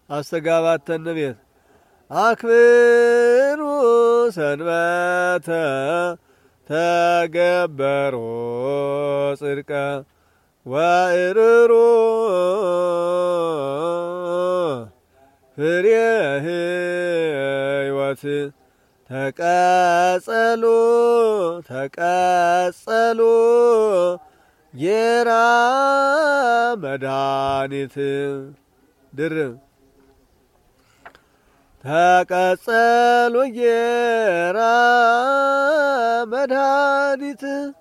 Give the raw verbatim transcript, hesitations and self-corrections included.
አስተጋባተ ነቢያት አክብሩ ሰንበተ ተገበሮ ጽድቀ ወእርሩ ፍሬ ሕይወት ተቀጸሉ ተቀጸሉ ጌራ መድኃኒት ድርብ ተቀጸሉ ጌራ መድኃኒት